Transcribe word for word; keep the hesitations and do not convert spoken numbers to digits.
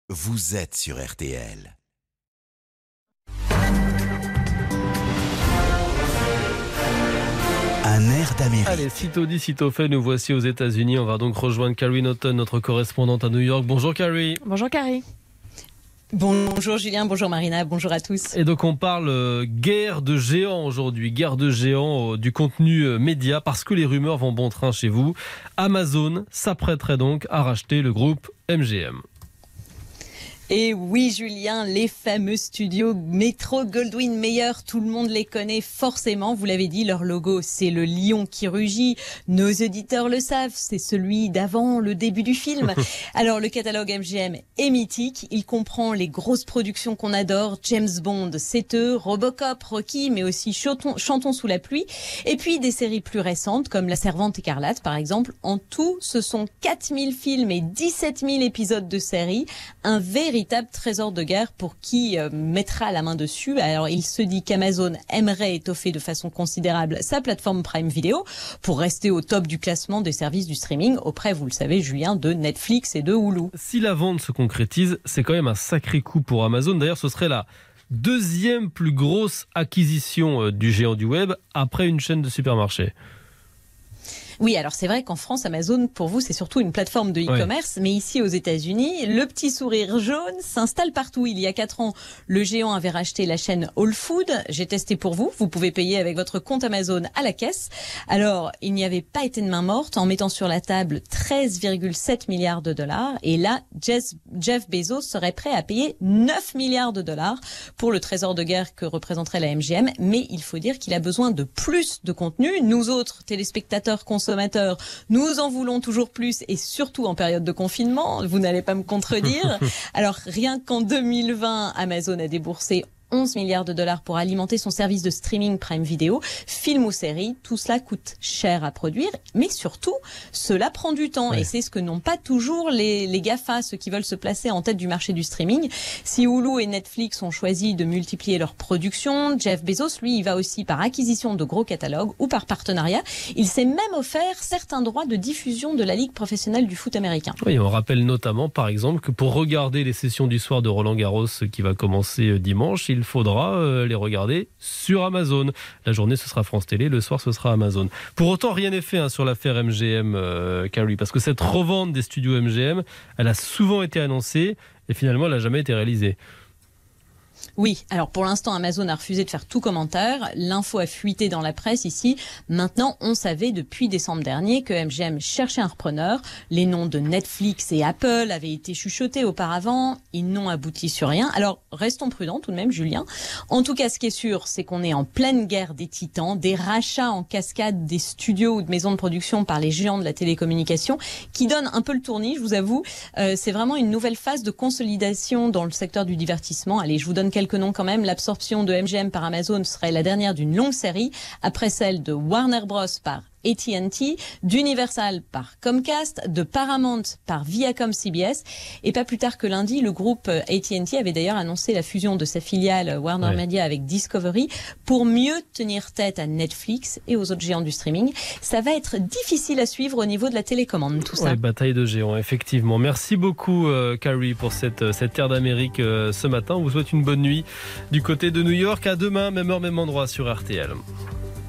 vous êtes sur R T L. Un air d'Amérique. Allez, sitôt dit, sitôt fait, nous voici aux États-Unis. On va donc rejoindre Carrie Naughton, notre correspondante à New York. Bonjour Carrie. Bonjour Carrie. Bonjour Julien, bonjour Marina, bonjour à tous. Et donc on parle euh, guerre de géants aujourd'hui, guerre de géants euh, du contenu euh, média, parce que les rumeurs vont bon train chez vous. Amazon s'apprêterait donc à racheter le groupe M G M. Et oui Julien, les fameux studios Metro-Goldwyn-Mayer, tout le monde les connaît forcément, vous l'avez dit, leur logo c'est le lion qui rugit, nos auditeurs le savent, c'est celui d'avant le début du film. Alors le catalogue M G M est mythique, il comprend les grosses productions qu'on adore, James Bond, c'est eux, Robocop, Rocky, mais aussi Chantons, Chantons sous la pluie, et puis des séries plus récentes comme La Servante écarlate par exemple. En tout, ce sont quatre mille films et dix-sept mille épisodes de séries, un véritable véritable trésor de guerre pour qui euh, mettra la main dessus. Alors il se dit qu'Amazon aimerait étoffer de façon considérable sa plateforme Prime Video pour rester au top du classement des services du streaming auprès, vous le savez Julien, de Netflix et de Hulu. Si la vente se concrétise, c'est quand même un sacré coup pour Amazon. D'ailleurs, ce serait la deuxième plus grosse acquisition du géant du web après une chaîne de supermarchés. Oui, alors c'est vrai qu'en France, Amazon, pour vous, c'est surtout une plateforme de e-commerce, ouais. Mais ici aux États-Unis, le petit sourire jaune s'installe partout. Il y a quatre ans, le géant avait racheté la chaîne Whole Foods. J'ai testé pour vous. Vous pouvez payer avec votre compte Amazon à la caisse. Alors, il n'y avait pas été de main morte en mettant sur la table treize virgule sept milliards de dollars. Et là, Jeff Bezos serait prêt à payer neuf milliards de dollars pour le trésor de guerre que représenterait la M G M. Mais il faut dire qu'il a besoin de plus de contenu. Nous autres, téléspectateurs, consommateurs, consommateurs, nous en voulons toujours plus et surtout en période de confinement, vous n'allez pas me contredire. Alors rien qu'en deux mille vingt, Amazon a déboursé onze milliards de dollars pour alimenter son service de streaming Prime Video, films ou séries, tout cela coûte cher à produire, mais surtout, cela prend du temps ouais. Et c'est ce que n'ont pas toujours les, les GAFA, ceux qui veulent se placer en tête du marché du streaming. Si Hulu et Netflix ont choisi de multiplier leur production, Jeff Bezos, lui, il va aussi par acquisition de gros catalogues ou par partenariat. Il s'est même offert certains droits de diffusion de la Ligue professionnelle du foot américain. Oui, on rappelle notamment, par exemple, que pour regarder les sessions du soir de Roland Garros qui va commencer dimanche, il faudra euh, les regarder sur Amazon. La journée, ce sera France Télé, le soir, ce sera Amazon. Pour autant, rien n'est fait hein, sur l'affaire M G M, euh, Carrie, parce que cette revente des studios M G M, elle a souvent été annoncée et finalement, elle n'a jamais été réalisée. Oui, alors pour l'instant, Amazon a refusé de faire tout commentaire. L'info a fuité dans la presse ici. Maintenant, on savait depuis décembre dernier que M G M cherchait un repreneur. Les noms de Netflix et Apple avaient été chuchotés auparavant. Ils n'ont abouti sur rien. Alors, restons prudents tout de même, Julien. En tout cas, ce qui est sûr, c'est qu'on est en pleine guerre des titans, des rachats en cascade des studios ou de maisons de production par les géants de la télécommunication qui donnent un peu le tournis, je vous avoue. Euh, c'est vraiment une nouvelle phase de consolidation dans le secteur du divertissement. Allez, je vous donne quelques noms quand même. L'absorption de M G M par Amazon serait la dernière d'une longue série, après celle de Warner Bros par A T and T, d'Universal par Comcast, de Paramount par Viacom C B S. Et pas plus tard que lundi, le groupe A T and T avait d'ailleurs annoncé la fusion de sa filiale Warner ouais. Media avec Discovery pour mieux tenir tête à Netflix et aux autres géants du streaming. Ça va être difficile à suivre au niveau de la télécommande, tout ça. Ouais, bataille de géants, effectivement. Merci beaucoup, euh, Carrie, pour cette, cette terre d'Amérique euh, ce matin. On vous souhaite une bonne nuit du côté de New York. À demain, même heure, même endroit sur R T L.